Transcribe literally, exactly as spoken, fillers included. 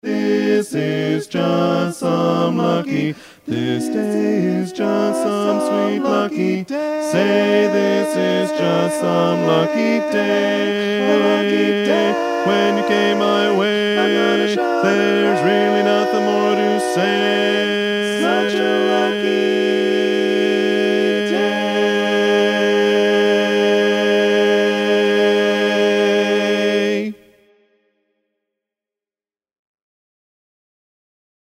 This is just some lucky, this day is just some sweet lucky day. Say this is just some lucky day. When you came my way, there's really nothing more to say.